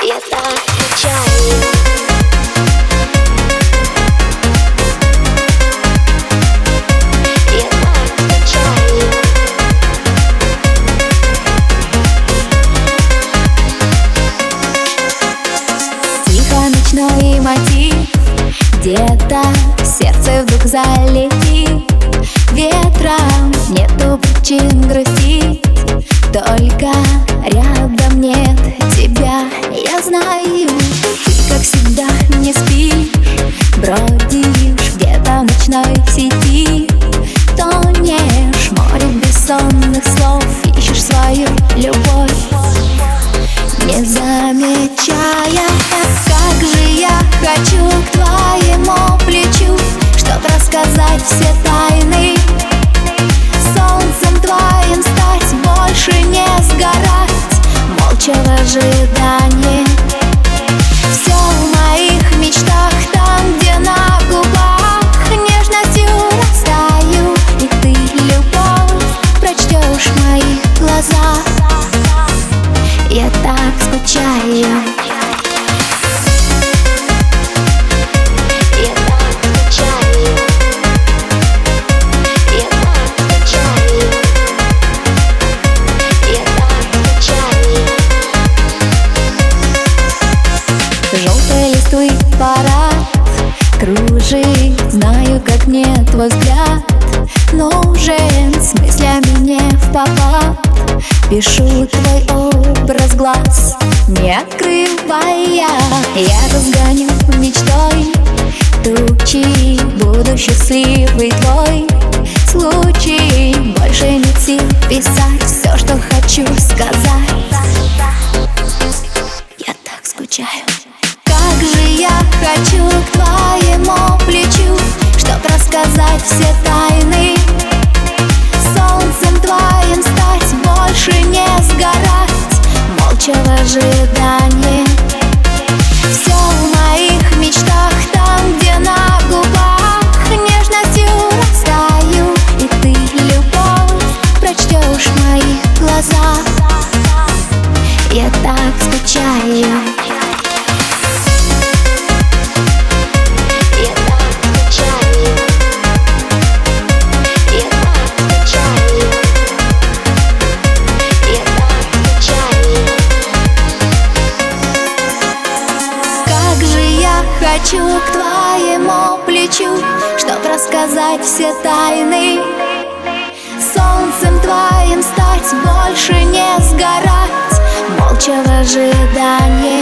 Я так скучаю. Я так скучаю. Тихо ночной мотив, где-то сердце вдруг залетит ветром. Нету причин грустить, только рядом нет тебя. Я знаю, ты, как всегда, не спишь, бродишь где-то в ночной сети, тонешь в море бессонных слов, ищешь свою любовь, не замечая. Как же я хочу к твоему плечу, чтоб рассказать все тайны, солнцем твоим стать, больше не сгорать, молча в ожидании. Все в моих мечтах, там, где на губах нежностью растаю, и ты, любовь, прочтешь в моих глазах. Я так скучаю. Я так скучаю. Я так скучаю. Я так скучаю. Желтой листвы парад кружит, знаю, как мне твой взгляд нужен, с мыслями не впопад. Пишу твой образ глаз, не открывая. Я разгоню мечтой тучи, буду счастливый твой случай. Больше нет сил писать все, что хочу сказать. Я так скучаю. Как же я хочу к твоему плечу, чтоб рассказать все тайны, солнцем твоим стать, больше не сгорать, молча в ожидании. Все в моих мечтах, там, где на губах нежностью растаю, и ты, любовь, прочтешь в моих глазах. Я так скучаю. Я так скучаю. Я так скучаю. Я так скучаю. Как же я хочу к твоему плечу, чтоб рассказать все тайны, солнцем твоим стать, больше не сгорать, молча в ожидании.